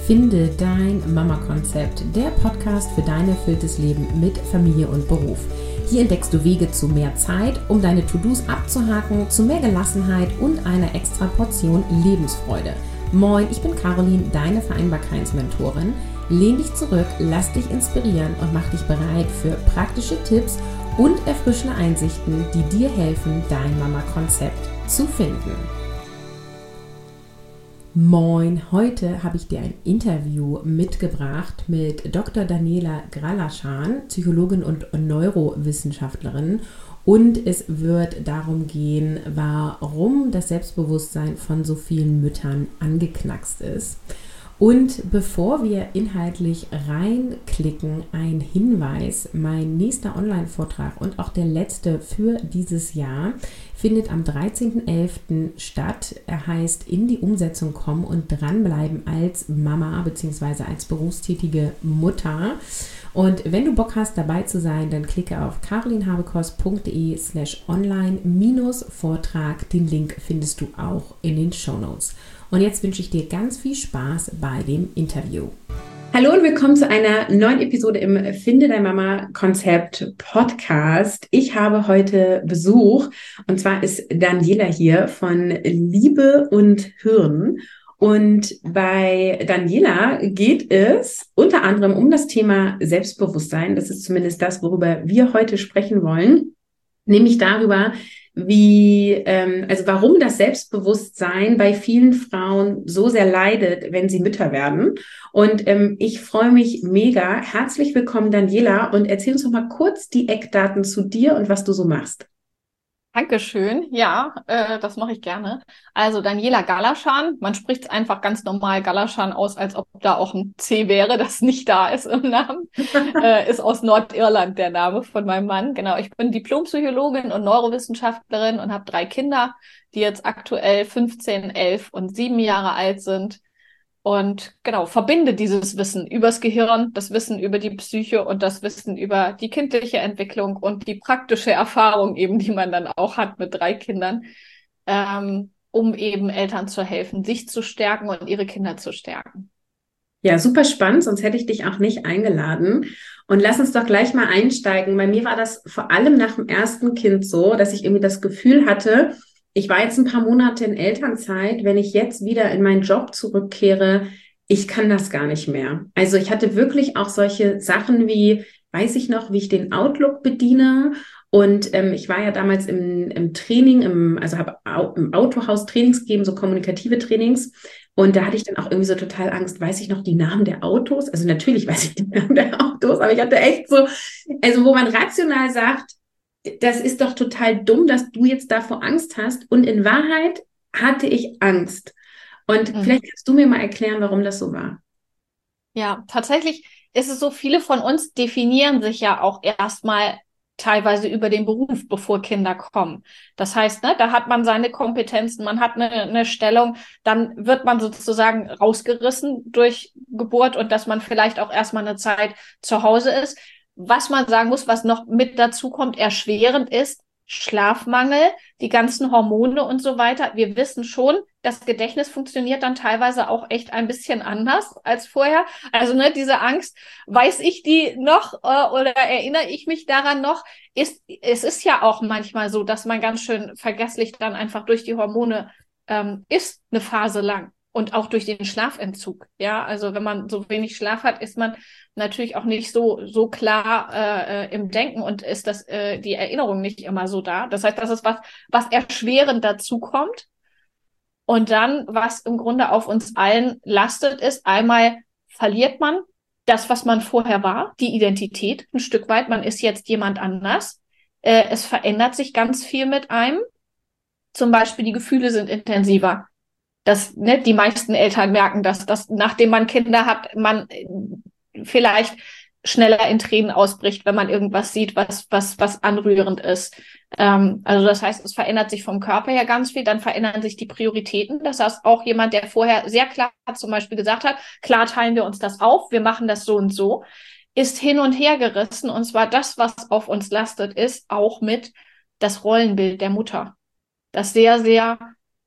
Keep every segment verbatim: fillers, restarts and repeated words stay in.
Finde dein Mama-Konzept, der Podcast für dein erfülltes Leben mit Familie und Beruf. Hier entdeckst du Wege zu mehr Zeit, um deine To-Dos abzuhaken, zu mehr Gelassenheit und einer extra Portion Lebensfreude. Moin, ich bin Caroline, deine Vereinbarkeitsmentorin. Lehn dich zurück, lass dich inspirieren und mach dich bereit für praktische Tipps und erfrischende Einsichten, die dir helfen, dein Mama-Konzept zu finden. Moin, heute habe ich dir ein Interview mitgebracht mit Doktor Daniela Gralaschan, Psychologin und Neurowissenschaftlerin. Und es wird darum gehen, warum das Selbstbewusstsein von so vielen Müttern angeknackst ist. Und bevor wir inhaltlich reinklicken, ein Hinweis: Mein nächster Online-Vortrag und auch der letzte für dieses Jahr findet am dreizehnten elften statt. Er heißt In die Umsetzung kommen und dranbleiben als Mama bzw. als berufstätige Mutter. Und wenn du Bock hast, dabei zu sein, dann klicke auf carolinhabekos.de slash online minus Vortrag. Den Link findest du auch in den Shownotes. Und jetzt wünsche ich dir ganz viel Spaß bei dem Interview. Hallo und willkommen zu einer neuen Episode im Finde dein Mama Konzept Podcast. Ich habe heute Besuch und zwar ist Daniela hier von Liebe und Hirn. Und bei Daniela geht es unter anderem um das Thema Selbstbewusstsein. Das ist zumindest das, worüber wir heute sprechen wollen, nämlich darüber, wie, ähm, also warum das Selbstbewusstsein bei vielen Frauen so sehr leidet, wenn sie Mütter werden. Und ähm, ich freue mich mega. Herzlich willkommen, Daniela, und erzähl uns doch mal kurz die Eckdaten zu dir und was du so machst. Dankeschön. Ja, äh, das mache ich gerne. Also Daniela Gralaschan, man spricht es einfach ganz normal Gralaschan aus, als ob da auch ein C wäre, das nicht da ist im Namen. äh, ist aus Nordirland der Name von meinem Mann. Genau, ich bin Diplompsychologin und Neurowissenschaftlerin und habe drei Kinder, die jetzt aktuell fünfzehn, elf und sieben Jahre alt sind. Und genau, verbinde dieses Wissen übers Gehirn, das Wissen über die Psyche und das Wissen über die kindliche Entwicklung und die praktische Erfahrung eben, die man dann auch hat mit drei Kindern, ähm, um eben Eltern zu helfen, sich zu stärken und ihre Kinder zu stärken. Ja, super spannend, sonst hätte ich dich auch nicht eingeladen. Und lass uns doch gleich mal einsteigen. Bei mir war das vor allem nach dem ersten Kind so, dass ich irgendwie das Gefühl hatte, ich war jetzt ein paar Monate in Elternzeit, wenn ich jetzt wieder in meinen Job zurückkehre, ich kann das gar nicht mehr. Also ich hatte wirklich auch solche Sachen wie, weiß ich noch, wie ich den Outlook bediene. Und ähm, ich war ja damals im, im Training, im, also habe au, im Autohaus Trainings gegeben, so kommunikative Trainings. Und da hatte ich dann auch irgendwie so total Angst, weiß ich noch die Namen der Autos? Also natürlich weiß ich die Namen der Autos, aber ich hatte echt so, also wo man rational sagt, das ist doch total dumm, dass du jetzt davor Angst hast. Und in Wahrheit hatte ich Angst. Und mhm. vielleicht kannst du mir mal erklären, warum das so war. Ja, tatsächlich ist es so, viele von uns definieren sich ja auch erstmal teilweise über den Beruf, bevor Kinder kommen. Das heißt, ne, da hat man seine Kompetenzen, man hat eine, eine Stellung, dann wird man sozusagen rausgerissen durch Geburt und dass man vielleicht auch erstmal eine Zeit zu Hause ist. Was man sagen muss, was noch mit dazu kommt, erschwerend ist, Schlafmangel, die ganzen Hormone und so weiter. Wir wissen schon, das Gedächtnis funktioniert dann teilweise auch echt ein bisschen anders als vorher. Also ne, diese Angst, weiß ich die noch äh, oder erinnere ich mich daran noch? Ist, es ist ja auch manchmal so, dass man ganz schön vergesslich dann einfach durch die Hormone ähm, ist, eine Phase lang. Und auch durch den Schlafentzug. Ja, also wenn man so wenig Schlaf hat, ist man natürlich auch nicht so so klar äh, im Denken und ist das äh, die Erinnerung nicht immer so da. Das heißt, das ist was, was erschwerend dazu kommt. Und dann, was im Grunde auf uns allen lastet, ist einmal verliert man das, was man vorher war, die Identität ein Stück weit. Man ist jetzt jemand anders. Äh, es verändert sich ganz viel mit einem. Zum Beispiel die Gefühle sind intensiver. Dass ne, die meisten Eltern merken, dass, dass nachdem man Kinder hat, man vielleicht schneller in Tränen ausbricht, wenn man irgendwas sieht, was was was anrührend ist. Ähm, also das heißt, es verändert sich vom Körper her ganz viel, dann verändern sich die Prioritäten. Das heißt, auch jemand, der vorher sehr klar zum Beispiel gesagt hat, klar teilen wir uns das auf, wir machen das so und so, ist hin und her gerissen. Und zwar das, was auf uns lastet, ist auch mit das Rollenbild der Mutter, das sehr, sehr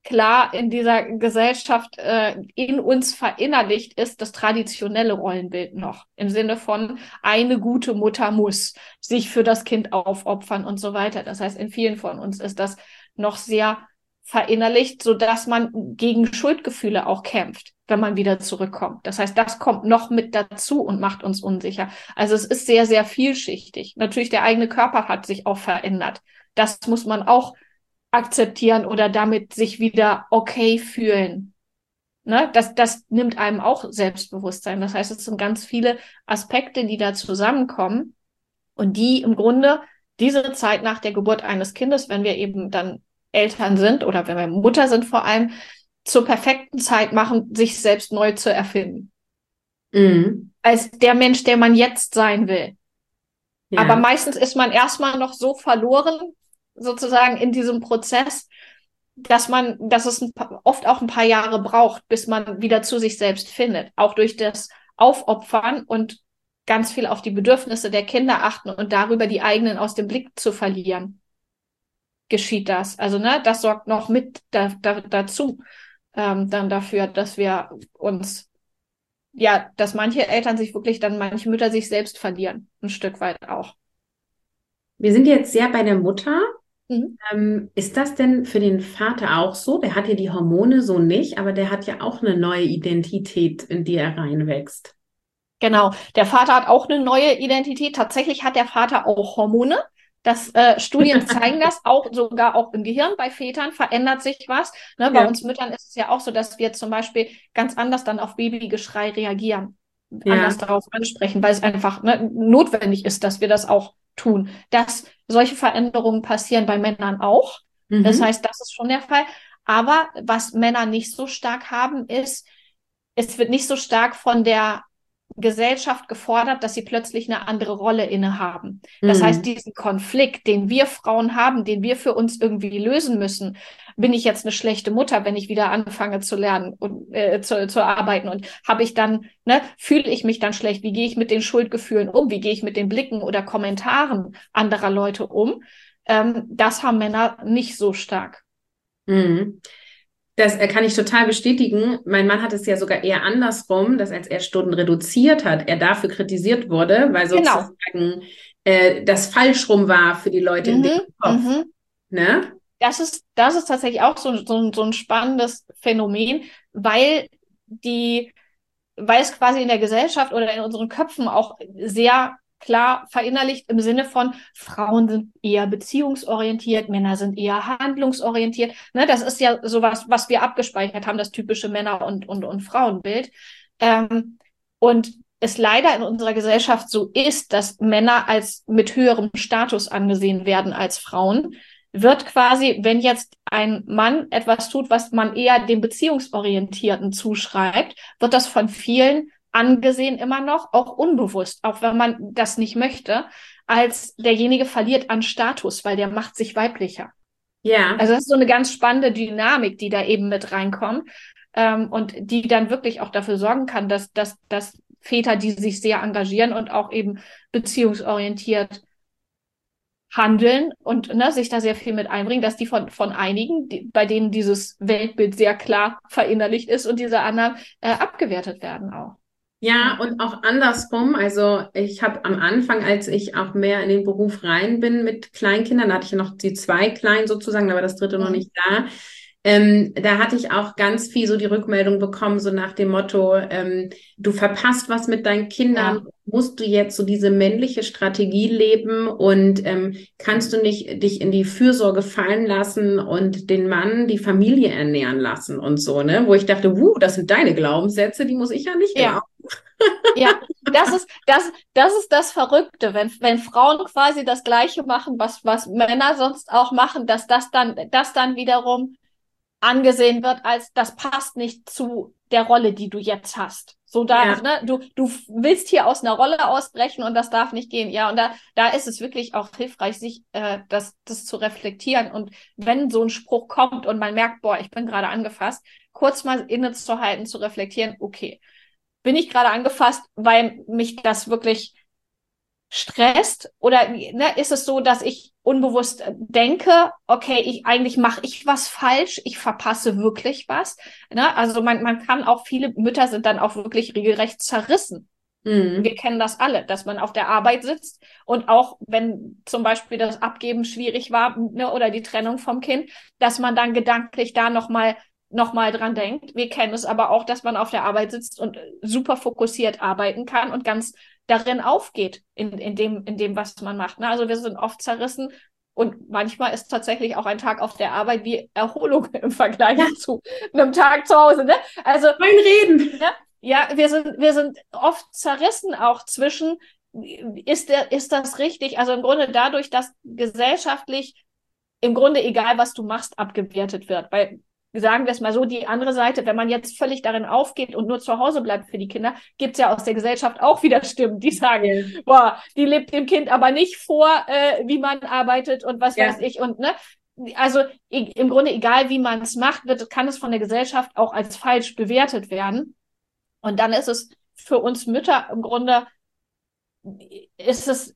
klar in dieser Gesellschaft äh, in uns verinnerlicht ist, das traditionelle Rollenbild noch. Im Sinne von, eine gute Mutter muss sich für das Kind aufopfern und so weiter. Das heißt, in vielen von uns ist das noch sehr verinnerlicht, sodass man gegen Schuldgefühle auch kämpft, wenn man wieder zurückkommt. Das heißt, das kommt noch mit dazu und macht uns unsicher. Also es ist sehr, sehr vielschichtig. Natürlich, der eigene Körper hat sich auch verändert. Das muss man auch akzeptieren oder damit sich wieder okay fühlen. Ne? Das, das nimmt einem auch Selbstbewusstsein. Das heißt, es sind ganz viele Aspekte, die da zusammenkommen und die im Grunde diese Zeit nach der Geburt eines Kindes, wenn wir eben dann Eltern sind oder wenn wir Mutter sind vor allem, zur perfekten Zeit machen, sich selbst neu zu erfinden. Mhm. Als der Mensch, der man jetzt sein will. Ja. Aber meistens ist man erstmal noch so verloren, sozusagen in diesem Prozess, dass man, dass es ein paar, oft auch ein paar Jahre braucht, bis man wieder zu sich selbst findet. Auch durch das Aufopfern und ganz viel auf die Bedürfnisse der Kinder achten und darüber die eigenen aus dem Blick zu verlieren, geschieht das. Also, ne, das sorgt noch mit da, da, dazu, ähm, dann dafür, dass wir uns, ja, dass manche Eltern sich wirklich dann, manche Mütter sich selbst verlieren, ein Stück weit auch. Wir sind jetzt sehr bei der Mutter. Mhm. Ähm, ist das denn für den Vater auch so? Der hat ja die Hormone so nicht, aber der hat ja auch eine neue Identität, in die er reinwächst. Genau, der Vater hat auch eine neue Identität. Tatsächlich hat der Vater auch Hormone. Das äh, Studien zeigen das auch, sogar auch im Gehirn bei Vätern verändert sich was. Ne? Ja. Bei uns Müttern ist es ja auch so, dass wir zum Beispiel ganz anders dann auf Babygeschrei reagieren, ja. anders darauf ansprechen, weil es einfach, ne, notwendig ist, dass wir das auch tun. Dass solche Veränderungen passieren bei Männern auch. Mhm. Das heißt, das ist schon der Fall. Aber was Männer nicht so stark haben, ist, es wird nicht so stark von der Gesellschaft gefordert, dass sie plötzlich eine andere Rolle innehaben. Das mhm. heißt, diesen Konflikt, den wir Frauen haben, den wir für uns irgendwie lösen müssen, bin ich jetzt eine schlechte Mutter, wenn ich wieder anfange zu lernen und äh, zu, zu arbeiten und habe ich dann, ne, fühle ich mich dann schlecht? Wie gehe ich mit den Schuldgefühlen um? Wie gehe ich mit den Blicken oder Kommentaren anderer Leute um? Ähm, das haben Männer nicht so stark. Mhm. Das kann ich total bestätigen. Mein Mann hat es ja sogar eher andersrum, dass als er Stunden reduziert hat, er dafür kritisiert wurde, weil sozusagen genau. äh, das falsch rum war für die Leute mhm, in dem Kopf. Mhm. Ne? Das ist, das ist tatsächlich auch so, so, so ein spannendes Phänomen, weil die, weil es quasi in der Gesellschaft oder in unseren Köpfen auch sehr klar verinnerlicht im Sinne von, Frauen sind eher beziehungsorientiert, Männer sind eher handlungsorientiert. Ne, das ist ja sowas, was wir abgespeichert haben, das typische Männer- und, und, und Frauenbild. Ähm, und es leider in unserer Gesellschaft so ist, dass Männer als mit höherem Status angesehen werden als Frauen, wird quasi, wenn jetzt ein Mann etwas tut, was man eher dem Beziehungsorientierten zuschreibt, wird das von vielen angesehen immer noch, auch unbewusst, auch wenn man das nicht möchte, als derjenige verliert an Status, weil der macht sich weiblicher. Ja. Also das ist so eine ganz spannende Dynamik, die da eben mit reinkommt ähm, und die dann wirklich auch dafür sorgen kann, dass, dass, dass Väter, die sich sehr engagieren und auch eben beziehungsorientiert handeln und ne, sich da sehr viel mit einbringen, dass die von, von einigen, die, bei denen dieses Weltbild sehr klar verinnerlicht ist und diese anderen äh, abgewertet werden auch. Ja, und auch andersrum. Also ich habe am Anfang, als ich auch mehr in den Beruf rein bin mit Kleinkindern, da hatte ich ja noch die zwei Kleinen sozusagen, da war das dritte mhm. noch nicht da. Ähm, da hatte ich auch ganz viel so die Rückmeldung bekommen, so nach dem Motto, ähm, du verpasst was mit deinen Kindern, ja. musst du jetzt so diese männliche Strategie leben und ähm, kannst du nicht dich in die Fürsorge fallen lassen und den Mann, die Familie ernähren lassen und so, ne? Wo ich dachte, wuh, das sind deine Glaubenssätze, die muss ich ja nicht ja. glauben. Ja, das ist das, das ist das Verrückte, wenn, wenn Frauen quasi das Gleiche machen, was, was Männer sonst auch machen, dass das dann, das dann wiederum angesehen wird als, das passt nicht zu der Rolle, die du jetzt hast. So da, ja. ne, du, du willst hier aus einer Rolle ausbrechen und das darf nicht gehen. Ja, und da, da ist es wirklich auch hilfreich, sich äh, das, das zu reflektieren. Und wenn so ein Spruch kommt und man merkt, boah, ich bin gerade angefasst, kurz mal innezuhalten, zu reflektieren, okay, bin ich gerade angefasst, weil mich das wirklich stresst? Oder ne, ist es so, dass ich unbewusst denke, okay, ich eigentlich mache ich was falsch, ich verpasse wirklich was. Ne? Also man, man kann auch, viele Mütter sind dann auch wirklich regelrecht zerrissen. Mhm. Wir kennen das alle, dass man auf der Arbeit sitzt und auch wenn zum Beispiel das Abgeben schwierig war, ne, oder die Trennung vom Kind, dass man dann gedanklich da nochmal noch mal dran denkt. Wir kennen es aber auch, dass man auf der Arbeit sitzt und super fokussiert arbeiten kann und ganz darin aufgeht, in, in, dem, in dem, was man macht. Ne? Also wir sind oft zerrissen und manchmal ist tatsächlich auch ein Tag auf der Arbeit wie Erholung im Vergleich Ja. zu einem Tag zu Hause. Ne? Also Mein Reden. ne? Ja, wir sind, wir sind oft zerrissen auch zwischen, ist, der, ist das richtig? Also im Grunde dadurch, dass gesellschaftlich im Grunde egal, was du machst, abgewertet wird. Weil, sagen wir es mal so, die andere Seite, wenn man jetzt völlig darin aufgeht und nur zu Hause bleibt für die Kinder, gibt es ja aus der Gesellschaft auch wieder Stimmen, die sagen, ja. boah, die lebt dem Kind aber nicht vor, äh, wie man arbeitet und was ja. weiß ich. Und ne, also im Grunde egal, wie man es macht, wird, kann es von der Gesellschaft auch als falsch bewertet werden. Und dann ist es für uns Mütter im Grunde, ist es,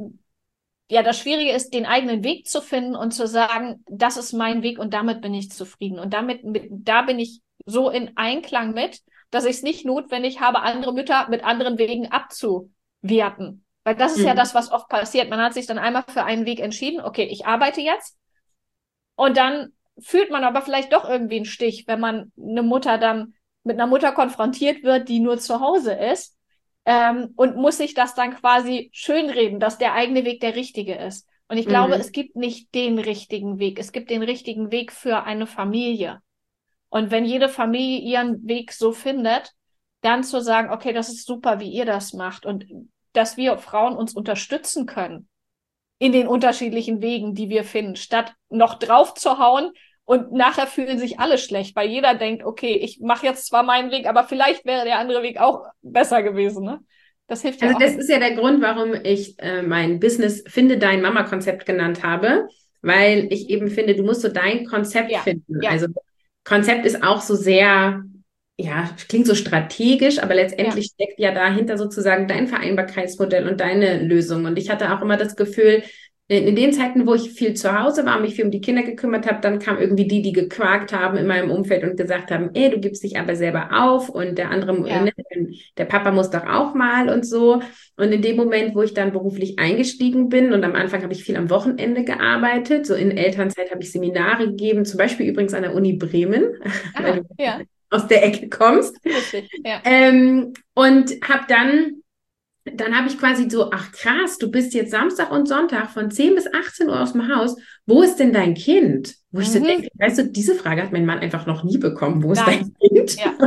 ja, das Schwierige ist, den eigenen Weg zu finden und zu sagen, das ist mein Weg und damit bin ich zufrieden. Und damit, mit, da bin ich so in Einklang mit, dass ich es nicht notwendig habe, andere Mütter mit anderen Wegen abzuwerten. Weil das ist mhm. ja das, was oft passiert. Man hat sich dann einmal für einen Weg entschieden, okay, ich arbeite jetzt. Und dann fühlt man aber vielleicht doch irgendwie einen Stich, wenn man eine Mutter dann mit einer Mutter konfrontiert wird, die nur zu Hause ist, ähm, und muss sich das dann quasi schönreden, dass der eigene Weg der richtige ist. Und ich glaube, mhm. es gibt nicht den richtigen Weg. Es gibt den richtigen Weg für eine Familie. Und wenn jede Familie ihren Weg so findet, dann zu sagen, okay, das ist super, wie ihr das macht und dass wir Frauen uns unterstützen können in den unterschiedlichen Wegen, die wir finden, statt noch drauf zu hauen, und nachher fühlen sich alle schlecht, weil jeder denkt, okay, ich mache jetzt zwar meinen Weg, aber vielleicht wäre der andere Weg auch besser gewesen. Ne? Das hilft ja also auch. Also das ist ja der Grund, warum ich äh, mein Business Finde dein Mama-Konzept genannt habe, weil ich eben finde, du musst so dein Konzept ja, finden. Ja. Also Konzept ist auch so sehr, ja, klingt so strategisch, aber letztendlich ja. steckt ja dahinter sozusagen dein Vereinbarkeitsmodell und deine Lösung. Und ich hatte auch immer das Gefühl, in den Zeiten, wo ich viel zu Hause war, mich viel um die Kinder gekümmert habe, dann kamen irgendwie die, die gequakt haben in meinem Umfeld und gesagt haben, ey, du gibst dich aber selber auf und der andere, ja. der Papa muss doch auch mal und so. Und in dem Moment, wo ich dann beruflich eingestiegen bin und am Anfang habe ich viel am Wochenende gearbeitet, so in Elternzeit habe ich Seminare gegeben, zum Beispiel übrigens an der Uni Bremen, ah, weil du ja. aus der Ecke kommst. Richtig, ja. Ähm, und habe dann Dann habe ich quasi so, ach krass, du bist jetzt Samstag und Sonntag von zehn bis achtzehn Uhr aus dem Haus. Wo ist denn dein Kind? Wo ich mhm. so denke, weißt du, diese Frage hat mein Mann einfach noch nie bekommen. Wo ist Nein. dein Kind? Ja.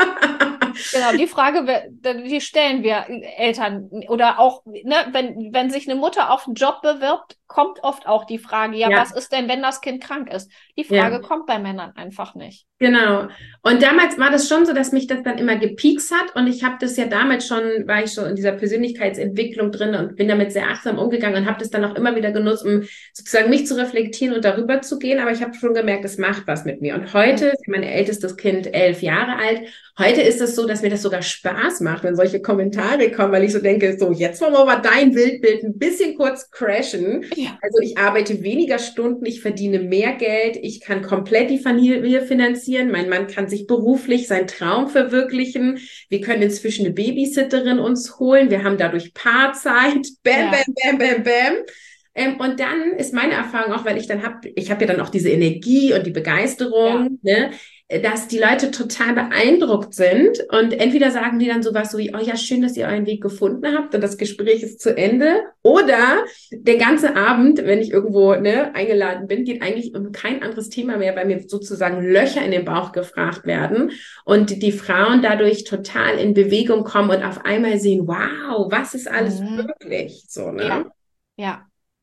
Genau, die Frage, die stellen wir Eltern oder auch, ne, wenn, wenn sich eine Mutter auf einen Job bewirbt, kommt oft auch die Frage, ja, ja. was ist denn, wenn das Kind krank ist? Die Frage ja. kommt bei Männern einfach nicht. Genau. Und damals war das schon so, dass mich das dann immer gepiekst hat und ich habe das ja damals schon, war ich schon in dieser Persönlichkeitsentwicklung drin und bin damit sehr achtsam umgegangen und habe das dann auch immer wieder genutzt, um sozusagen mich zu reflektieren und darüber zu gehen, aber ich habe schon gemerkt, es macht was mit mir. Und heute ist mein ältestes Kind elf Jahre alt. Heute ist es so, dass mir das sogar Spaß macht, wenn solche Kommentare kommen, weil ich so denke, so jetzt wollen wir mal dein Bildbild ein bisschen kurz crashen. Ja. Also ich arbeite weniger Stunden, ich verdiene mehr Geld, ich kann komplett die Familie finanzieren, mein Mann kann sich beruflich seinen Traum verwirklichen, wir können inzwischen eine Babysitterin uns holen, wir haben dadurch Paarzeit, bam, ja. bam, bam, bam, bam. Ähm, und dann ist meine Erfahrung auch, weil ich dann habe, ich habe ja dann auch diese Energie und die Begeisterung, ja. ne, dass die Leute total beeindruckt sind und entweder sagen die dann sowas so wie, oh ja, schön, dass ihr euren Weg gefunden habt und das Gespräch ist zu Ende, oder der ganze Abend, wenn ich irgendwo ne, eingeladen bin, geht eigentlich um kein anderes Thema mehr, weil mir sozusagen Löcher in den Bauch gefragt werden und die Frauen dadurch total in Bewegung kommen und auf einmal sehen, wow, was ist alles mhm. möglich, so, ne? Ja, ja.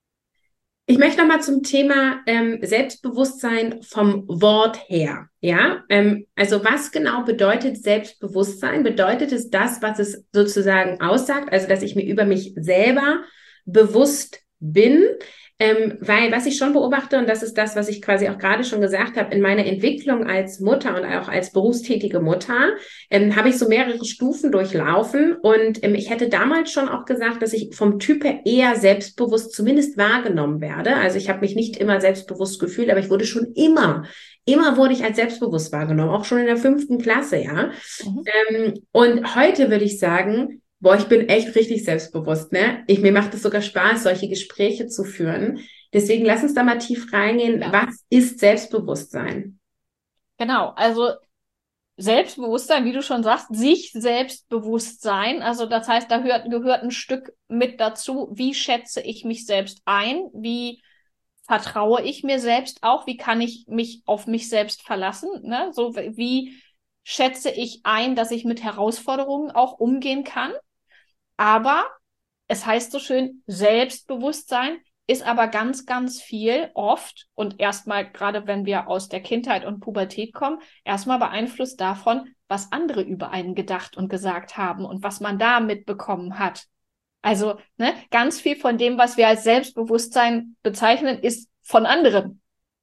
Ich möchte noch mal zum Thema ähm, Selbstbewusstsein vom Wort her. Ja, ähm, also was genau bedeutet Selbstbewusstsein? Bedeutet es das, was es sozusagen aussagt? Also, dass ich mir über mich selber bewusst bin. Ähm, weil was ich schon beobachte, und das ist das, was ich quasi auch gerade schon gesagt habe, in meiner Entwicklung als Mutter und auch als berufstätige Mutter, ähm, habe ich so mehrere Stufen durchlaufen. Und ähm, ich hätte damals schon auch gesagt, dass ich vom Typ her eher selbstbewusst zumindest wahrgenommen werde. Also ich habe mich nicht immer selbstbewusst gefühlt, aber ich wurde schon immer, immer wurde ich als selbstbewusst wahrgenommen, auch schon in der fünften Klasse, ja. Mhm. Ähm, und heute würde ich sagen, boah, ich bin echt richtig selbstbewusst, ne? Ich, mir macht es sogar Spaß, solche Gespräche zu führen. Deswegen lass uns da mal tief reingehen. Ja. Was ist Selbstbewusstsein? Genau, also Selbstbewusstsein, wie du schon sagst, sich selbstbewusst sein. Also das heißt, da hört, gehört ein Stück mit dazu. Wie schätze ich mich selbst ein? Wie vertraue ich mir selbst auch? Wie kann ich mich auf mich selbst verlassen? Ne? So wie schätze ich ein, dass ich mit Herausforderungen auch umgehen kann? Aber es heißt so schön, Selbstbewusstsein ist aber ganz, ganz viel oft und erstmal, gerade wenn wir aus der Kindheit und Pubertät kommen, erstmal beeinflusst davon, was andere über einen gedacht und gesagt haben und was man da mitbekommen hat. Also ne, ganz viel von dem, was wir als Selbstbewusstsein bezeichnen, ist von anderen.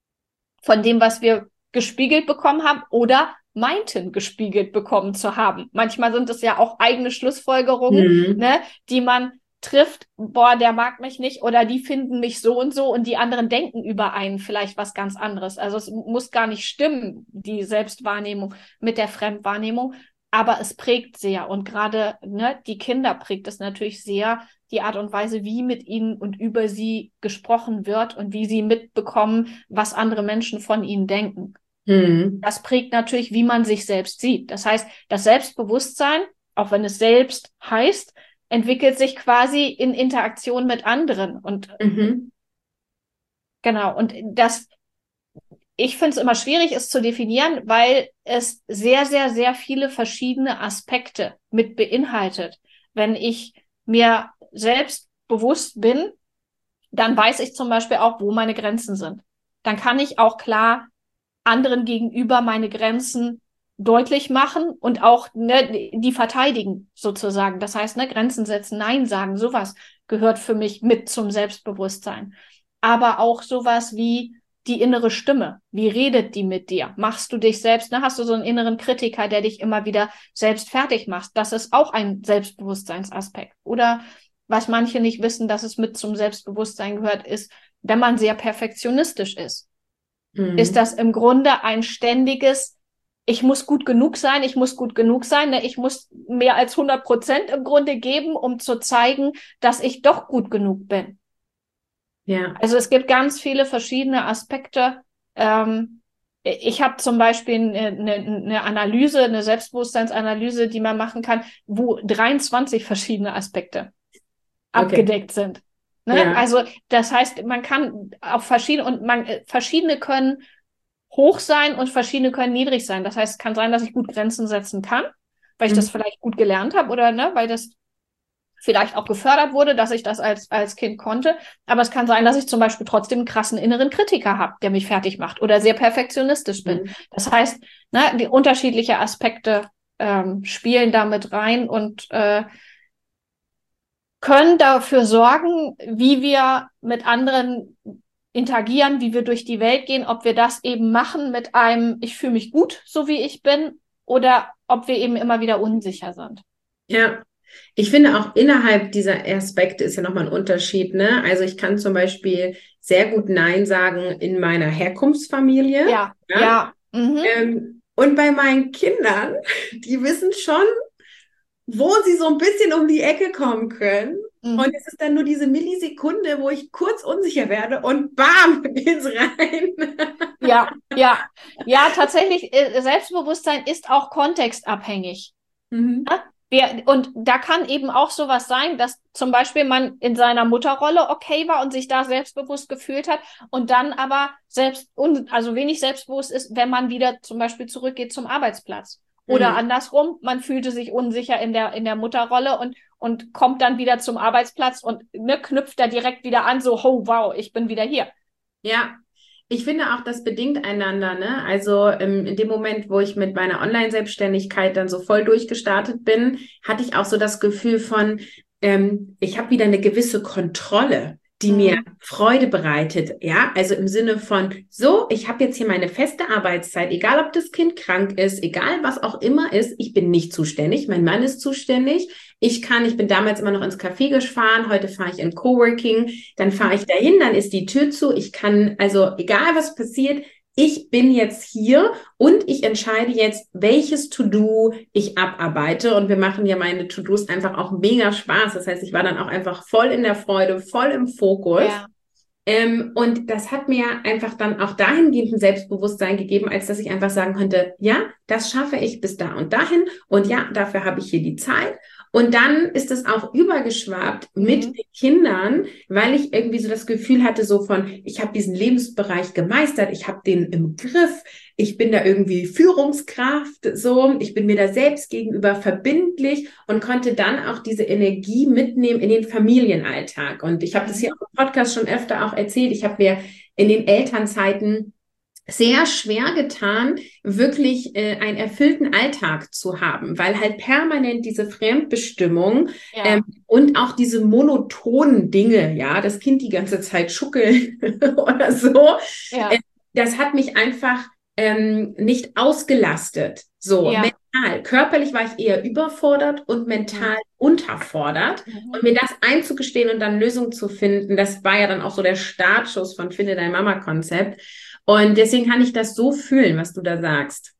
Von dem, was wir gespiegelt bekommen haben oder meinten, gespiegelt bekommen zu haben. Manchmal sind es ja auch eigene Schlussfolgerungen, Mhm. ne, die man trifft, boah, der mag mich nicht oder die finden mich so und so und die anderen denken über einen vielleicht was ganz anderes. Also es muss gar nicht stimmen, die Selbstwahrnehmung mit der Fremdwahrnehmung, aber es prägt sehr und gerade ne, die Kinder prägt es natürlich sehr, die Art und Weise, wie mit ihnen und über sie gesprochen wird und wie sie mitbekommen, was andere Menschen von ihnen denken. Mhm. Das prägt natürlich, wie man sich selbst sieht. Das heißt, das Selbstbewusstsein, auch wenn es selbst heißt, entwickelt sich quasi in Interaktion mit anderen. Und Mhm. genau, und das, ich finde es immer schwierig, es zu definieren, weil es sehr, sehr, sehr viele verschiedene Aspekte mit beinhaltet. Wenn ich mir selbst bewusst bin, dann weiß ich zum Beispiel auch, wo meine Grenzen sind. Dann kann ich auch klar anderen gegenüber meine Grenzen deutlich machen und auch ne, die verteidigen sozusagen. Das heißt, ne, Grenzen setzen, Nein sagen, sowas gehört für mich mit zum Selbstbewusstsein. Aber auch sowas wie die innere Stimme. Wie redet die mit dir? Machst du dich selbst, ne, hast du so einen inneren Kritiker, der dich immer wieder selbst fertig macht? Das ist auch ein Selbstbewusstseinsaspekt. Oder was manche nicht wissen, dass es mit zum Selbstbewusstsein gehört, ist, wenn man sehr perfektionistisch ist. Mhm. Ist das im Grunde ein ständiges, ich muss gut genug sein, ich muss gut genug sein, ne? Ich muss mehr als hundert Prozent im Grunde geben, um zu zeigen, dass ich doch gut genug bin. Ja. Also es gibt ganz viele verschiedene Aspekte. Ähm, ich habe zum Beispiel eine, eine Analyse, eine Selbstbewusstseinsanalyse, die man machen kann, wo dreiundzwanzig verschiedene Aspekte Okay. abgedeckt sind. Ne? Ja. Also das heißt, man kann auf verschiedene und man verschiedene können hoch sein und verschiedene können niedrig sein. Das heißt, es kann sein, dass ich gut Grenzen setzen kann, weil ich Mhm. das vielleicht gut gelernt habe oder ne, weil das vielleicht auch gefördert wurde, dass ich das als, als Kind konnte. Aber es kann sein, dass ich zum Beispiel trotzdem einen krassen inneren Kritiker habe, der mich fertig macht oder sehr perfektionistisch bin. Mhm. Das heißt, ne, die unterschiedlichen Aspekte ähm, spielen damit rein und äh, können dafür sorgen, wie wir mit anderen interagieren, wie wir durch die Welt gehen, ob wir das eben machen mit einem, ich fühle mich gut, so wie ich bin, oder ob wir eben immer wieder unsicher sind. Ja. Ich finde auch innerhalb dieser Aspekte ist ja nochmal ein Unterschied, ne? Also ich kann zum Beispiel sehr gut Nein sagen in meiner Herkunftsfamilie. Ja, Ja? ja, mhm. Ähm, und bei meinen Kindern, die wissen schon, wo sie so ein bisschen um die Ecke kommen können. Und Mhm. es ist dann nur diese Millisekunde, wo ich kurz unsicher werde und bam, geht's rein. Ja, ja, ja, tatsächlich, äh, Selbstbewusstsein ist auch kontextabhängig. Mhm. Ne? Wir, und da kann eben auch sowas sein, dass zum Beispiel man in seiner Mutterrolle okay war und sich da selbstbewusst gefühlt hat und dann aber selbst, un, also wenig selbstbewusst ist, wenn man wieder zum Beispiel zurückgeht zum Arbeitsplatz. Oder Mhm. andersrum, man fühlte sich unsicher in der, in der Mutterrolle und, und kommt dann wieder zum Arbeitsplatz und ne, knüpft da direkt wieder an, so, oh wow, ich bin wieder hier. Ja, ich finde auch, das bedingt einander, ne? Also ähm, in dem Moment, wo ich mit meiner Online-Selbstständigkeit dann so voll durchgestartet bin, hatte ich auch so das Gefühl von, ähm, ich habe wieder eine gewisse Kontrolle. die mir Freude bereitet, ja, also im Sinne von, so, ich habe jetzt hier meine feste Arbeitszeit, egal ob das Kind krank ist, egal was auch immer ist, ich bin nicht zuständig, mein Mann ist zuständig, ich kann, ich bin damals immer noch ins Café gefahren, heute fahre ich in Coworking, dann fahre ich dahin, dann ist die Tür zu, ich kann, also egal was passiert, ich bin jetzt hier und ich entscheide jetzt, welches To-Do ich abarbeite. Und wir machen ja meine To-Dos einfach auch mega Spaß. Das heißt, ich war dann auch einfach voll in der Freude, voll im Fokus. Ja. Ähm, und das hat mir einfach dann auch dahingehend ein Selbstbewusstsein gegeben, als dass ich einfach sagen konnte, ja, das schaffe ich bis da und dahin. Und ja, dafür habe ich hier die Zeit. Und dann ist es auch übergeschwappt mit Mhm. den Kindern, weil ich irgendwie so das Gefühl hatte, so von, ich habe diesen Lebensbereich gemeistert, ich habe den im Griff, ich bin da irgendwie Führungskraft, so, ich bin mir da selbst gegenüber verbindlich und konnte dann auch diese Energie mitnehmen in den Familienalltag. Und ich habe das hier Mhm. auch im Podcast schon öfter auch erzählt, ich habe mir in den Elternzeiten sehr schwer getan, wirklich äh, einen erfüllten Alltag zu haben, weil halt permanent diese Fremdbestimmung Ja. ähm, und auch diese monotonen Dinge, ja, das Kind die ganze Zeit schuckeln oder so, Ja. äh, das hat mich einfach ähm, nicht ausgelastet. So, Ja. mental. Körperlich war ich eher überfordert und mental Mhm. unterfordert. Mhm. Und mir das einzugestehen und dann Lösungen zu finden, das war ja dann auch so der Startschuss von Finde dein Mama-Konzept. Und deswegen kann ich das so fühlen, was du da sagst.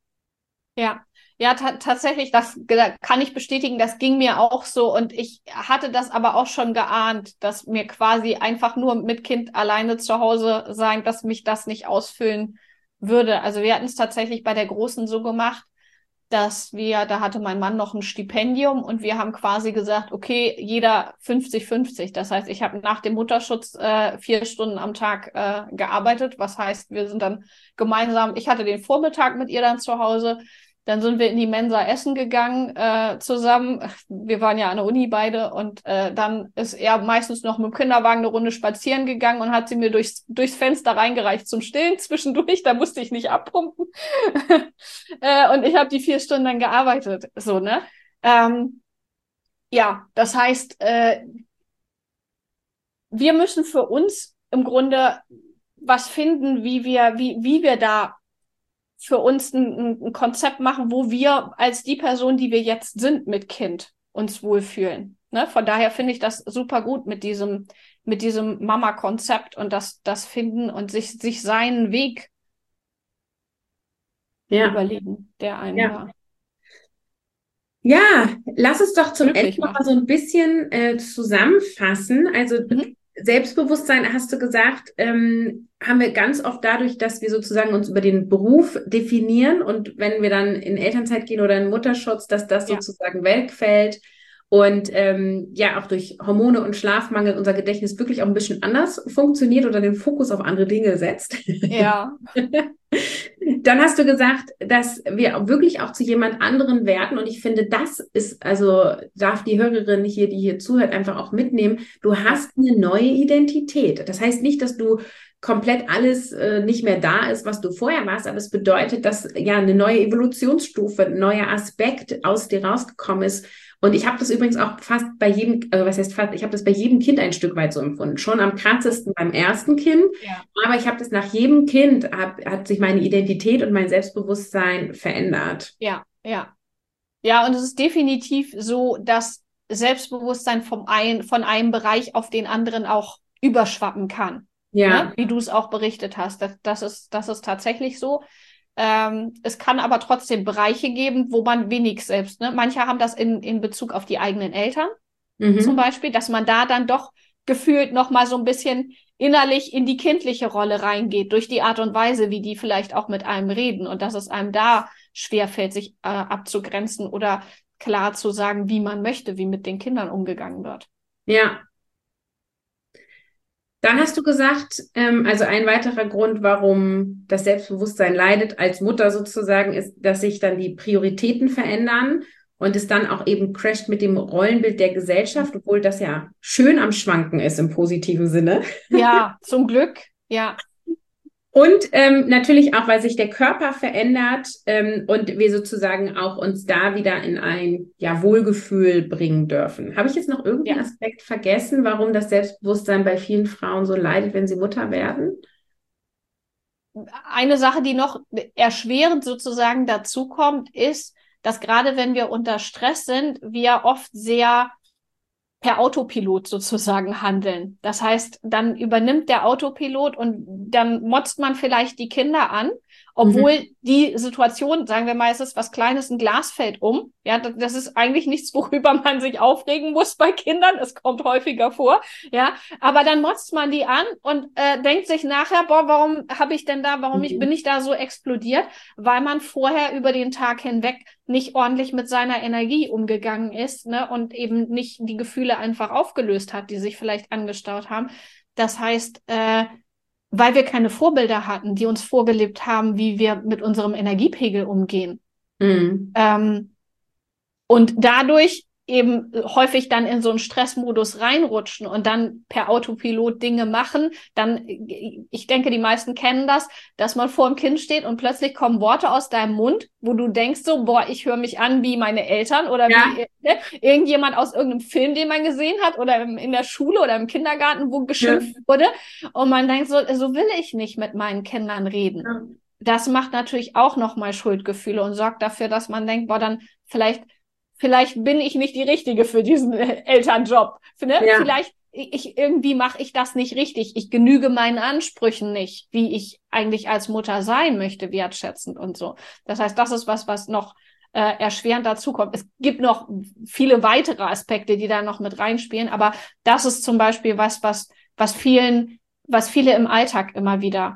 Ja, ja, ta tatsächlich, das ge- kann ich bestätigen, das ging mir auch so und ich hatte das aber auch schon geahnt, dass mir quasi einfach nur mit Kind alleine zu Hause sein, dass mich das nicht ausfüllen würde. Also wir hatten es tatsächlich bei der Großen so gemacht, dass wir, da hatte mein Mann noch ein Stipendium und wir haben quasi gesagt, okay, jeder fünfzig fünfzig. Das heißt, ich habe nach dem Mutterschutz äh, vier Stunden am Tag äh, gearbeitet. Was heißt, wir sind dann gemeinsam, ich hatte den Vormittag mit ihr dann zu Hause. Dann sind wir in die Mensa essen gegangen äh, zusammen. Wir waren ja an der Uni beide und äh, dann ist er meistens noch mit dem Kinderwagen eine Runde spazieren gegangen und hat sie mir durchs, durchs Fenster reingereicht zum Stillen zwischendurch. Da musste ich nicht abpumpen. äh, und ich habe die vier Stunden dann gearbeitet. So, ne? Ähm, ja, das heißt, äh, wir müssen für uns im Grunde was finden, wie wir, wie, wie wir da für uns ein, ein Konzept machen, wo wir als die Person, die wir jetzt sind mit Kind, uns wohlfühlen. Ne? Von daher finde ich das super gut mit diesem, mit diesem Mama-Konzept und das, das finden und sich, sich seinen Weg Ja, überlegen, der einen ja. da Ja, lass uns doch zum Ende glücklich noch mal macht. so ein bisschen äh, zusammenfassen. Also Mhm. Selbstbewusstsein, hast du gesagt, ähm, haben wir ganz oft dadurch, dass wir sozusagen uns über den Beruf definieren und wenn wir dann in Elternzeit gehen oder in Mutterschutz, dass das Ja, sozusagen wegfällt und ähm, ja auch durch Hormone und Schlafmangel unser Gedächtnis wirklich auch ein bisschen anders funktioniert oder den Fokus auf andere Dinge setzt. ja, Dann hast du gesagt, dass wir wirklich auch zu jemand anderen werden. Und ich finde, das ist, also darf die Hörerin hier, die hier zuhört, einfach auch mitnehmen. Du ja, hast eine neue Identität. Das heißt nicht, dass du komplett alles äh, nicht mehr da ist, was du vorher warst, aber es bedeutet, dass ja eine neue Evolutionsstufe, ein neuer Aspekt aus dir rausgekommen ist. Und ich habe das übrigens auch fast bei jedem, also was heißt fast, ich habe das bei jedem Kind ein Stück weit so empfunden. Schon am krassesten beim ersten Kind, ja, aber ich habe das nach jedem Kind, hab, hat sich meine Identität und mein Selbstbewusstsein verändert. ja, ja. Ja, und es ist definitiv so, dass Selbstbewusstsein vom ein, von einem Bereich auf den anderen auch überschwappen kann. Ne? Ja, Wie du es auch berichtet hast. Das, das ist, das ist tatsächlich so. Ähm, es kann aber trotzdem Bereiche geben, wo man wenig selbst, ne? Manche haben das in, in Bezug auf die eigenen Eltern zum mhm. Beispiel, dass man da dann doch gefühlt noch mal so ein bisschen innerlich in die kindliche Rolle reingeht, durch die Art und Weise, wie die vielleicht auch mit einem reden und dass es einem da schwerfällt, sich äh, abzugrenzen oder klar zu sagen, wie man möchte, wie mit den Kindern umgegangen wird. Ja. Dann hast du gesagt, ähm, also ein weiterer Grund, warum das Selbstbewusstsein leidet als Mutter sozusagen, ist, dass sich dann die Prioritäten verändern und es dann auch eben crasht mit dem Rollenbild der Gesellschaft, obwohl das ja schön am Schwanken ist im positiven Sinne. Ja, zum Glück, ja. Und ähm, natürlich auch, weil sich der Körper verändert ähm, und wir sozusagen auch uns da wieder in ein ja, Wohlgefühl bringen dürfen. Habe ich jetzt noch irgendeinen Ja. Aspekt vergessen, warum das Selbstbewusstsein bei vielen Frauen so leidet, wenn sie Mutter werden? Eine Sache, die noch erschwerend sozusagen dazukommt, ist, dass gerade wenn wir unter Stress sind, wir oft sehr per Autopilot sozusagen handeln. Das heißt, dann übernimmt der Autopilot und dann motzt man vielleicht die Kinder an, obwohl Mhm. die Situation, sagen wir mal, es ist was Kleines, ein Glas fällt um. Ja, das ist eigentlich nichts, worüber man sich aufregen muss bei Kindern. Es kommt häufiger vor. Ja, aber dann motzt man die an und äh, denkt sich nachher, boah, warum habe ich denn da, warum ich, bin ich da so explodiert? Weil man vorher über den Tag hinweg nicht ordentlich mit seiner Energie umgegangen ist, ne, und eben nicht die Gefühle einfach aufgelöst hat, die sich vielleicht angestaut haben. Das heißt, äh, weil wir keine Vorbilder hatten, die uns vorgelebt haben, wie wir mit unserem Energiepegel umgehen. Mhm. Ähm, und dadurch eben häufig dann in so einen Stressmodus reinrutschen und dann per Autopilot Dinge machen, dann, ich denke, die meisten kennen das, dass man vor dem Kind steht und plötzlich kommen Worte aus deinem Mund, wo du denkst so, boah, ich höre mich an wie meine Eltern oder Ja. wie ne, irgendjemand aus irgendeinem Film, den man gesehen hat oder im, in der Schule oder im Kindergarten, wo geschimpft Ja. wurde und man denkt so, so will ich nicht mit meinen Kindern reden. Ja. Das macht natürlich auch nochmal Schuldgefühle und sorgt dafür, dass man denkt, boah, dann vielleicht Vielleicht bin ich nicht die Richtige für diesen Elternjob. Ne? Ja. Vielleicht ich irgendwie mache ich das nicht richtig. Ich genüge meinen Ansprüchen nicht, wie ich eigentlich als Mutter sein möchte, wertschätzend und so. Das heißt, das ist was, was noch äh, erschwerend dazukommt. Es gibt noch viele weitere Aspekte, die da noch mit reinspielen, aber das ist zum Beispiel was, was, was vielen, was viele im Alltag immer wieder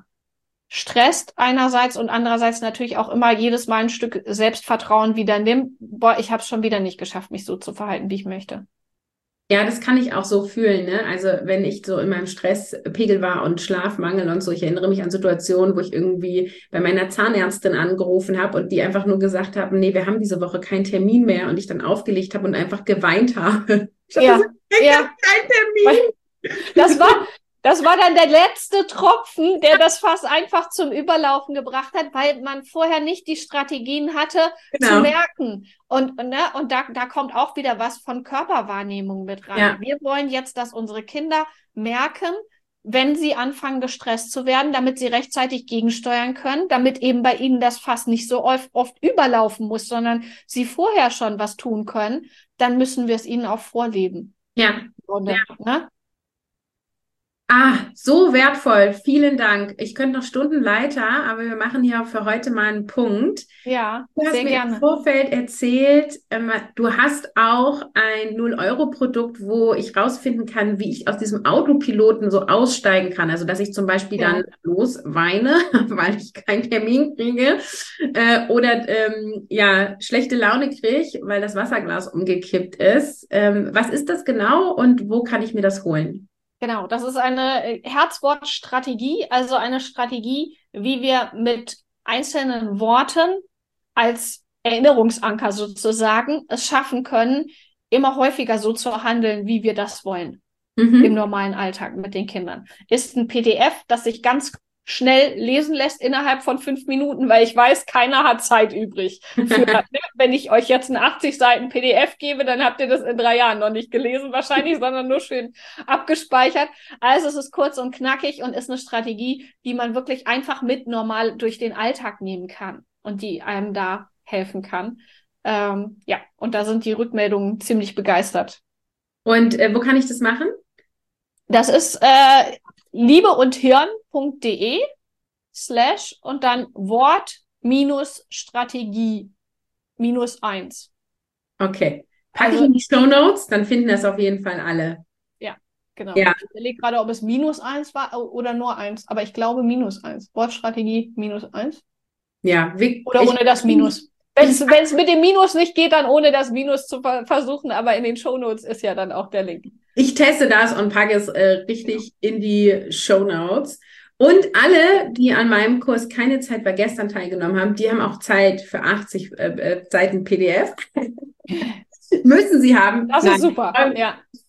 stresst einerseits und andererseits natürlich auch immer jedes Mal ein Stück Selbstvertrauen wieder nimmt. Boah, ich habe es schon wieder nicht geschafft, mich so zu verhalten, wie ich möchte. Ja, das kann ich auch so fühlen, ne? Also wenn ich so in meinem Stresspegel war und Schlafmangel und so, ich erinnere mich an Situationen, wo ich irgendwie bei meiner Zahnärztin angerufen habe und die einfach nur gesagt haben, nee, wir haben diese Woche keinen Termin mehr und ich dann aufgelegt habe und einfach geweint habe. Ich habe Ja, gesagt, ich ja. habe keinen Termin. Das war, das war dann der letzte Tropfen, der das Fass einfach zum Überlaufen gebracht hat, weil man vorher nicht die Strategien hatte, Genau. zu merken. Und, ne, und da, da kommt auch wieder was von Körperwahrnehmung mit rein. Ja. Wir wollen jetzt, dass unsere Kinder merken, wenn sie anfangen, gestresst zu werden, damit sie rechtzeitig gegensteuern können, damit eben bei ihnen das Fass nicht so oft, oft überlaufen muss, sondern sie vorher schon was tun können, dann müssen wir es ihnen auch vorleben. Ja. Und, Ja. ne? Ah, so wertvoll. Vielen Dank. Ich könnte noch Stunden weiter, aber wir machen hier für heute mal einen Punkt. Ja, Du hast sehr mir gerne. im Vorfeld erzählt, ähm, du hast auch ein null-Euro-Produkt, wo ich rausfinden kann, wie ich aus diesem Autopiloten so aussteigen kann. Also, dass ich zum Beispiel Ja. dann losweine, weil ich keinen Termin kriege, äh, oder ähm, ja, schlechte Laune kriege, weil das Wasserglas umgekippt ist. Ähm, was ist das genau und wo kann ich mir das holen? Genau, das ist eine Herzwortstrategie, also eine Strategie, wie wir mit einzelnen Worten als Erinnerungsanker sozusagen es schaffen können, immer häufiger so zu handeln, wie wir das wollen Mhm. im normalen Alltag mit den Kindern. Ist ein P D F, das sich ganz schnell lesen lässt innerhalb von fünf Minuten, weil ich weiß, keiner hat Zeit übrig. Für, wenn ich euch jetzt einen achtzig Seiten P D F gebe, dann habt ihr das in drei Jahren noch nicht gelesen wahrscheinlich, sondern nur schön abgespeichert. Also es ist kurz und knackig und ist eine Strategie, die man wirklich einfach mit normal durch den Alltag nehmen kann und die einem da helfen kann. Ähm, ja, und da sind die Rückmeldungen ziemlich begeistert. Und äh, wo kann ich das machen? Das ist äh, liebeundhirn.de slash und dann Wort minus Strategie minus eins. Okay. Packe Also, ich in die Shownotes, dann finden das auf jeden Fall alle. ja, genau. Ja. Ich überlege gerade, ob es minus eins war oder nur eins, aber ich glaube minus eins. Wortstrategie minus eins. Ja. Wie, Oder ich, ohne das Minus. Wenn es mit dem Minus nicht geht, dann ohne das Minus zu ver versuchen, aber in den Shownotes ist ja dann auch der Link. Ich teste das und packe es äh, richtig in die Shownotes. Und alle, die an meinem Kurs keine Zeit bei gestern teilgenommen haben, die haben auch Zeit für achtzig äh, Seiten P D F. Müssen sie haben. Das Nein, ist super, ich ja.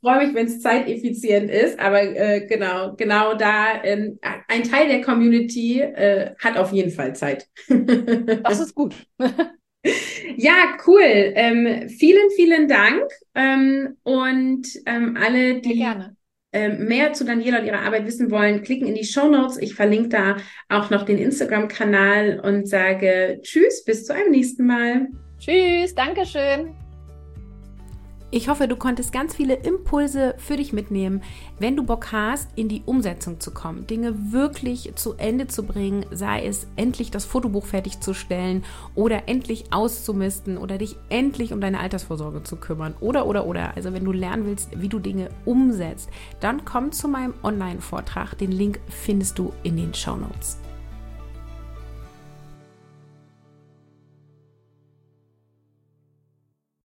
freue mich, wenn es zeiteffizient ist, aber äh, genau, genau da äh, ein Teil der Community äh, hat auf jeden Fall Zeit. Das ist gut. Ja, cool. Ähm, vielen, vielen Dank. Ähm, und ähm, alle, die gerne. ähm, mehr zu Daniela und ihrer Arbeit wissen wollen, klicken in die Shownotes. Ich verlinke da auch noch den Instagram-Kanal und sage Tschüss, bis zu einem nächsten Mal. Tschüss, Dankeschön. Ich hoffe, du konntest ganz viele Impulse für dich mitnehmen, wenn du Bock hast, in die Umsetzung zu kommen, Dinge wirklich zu Ende zu bringen, sei es endlich das Fotobuch fertigzustellen oder endlich auszumisten oder dich endlich um deine Altersvorsorge zu kümmern oder, oder, oder. Also wenn du lernen willst, wie du Dinge umsetzt, dann komm zu meinem Online-Vortrag. Den Link findest du in den Shownotes.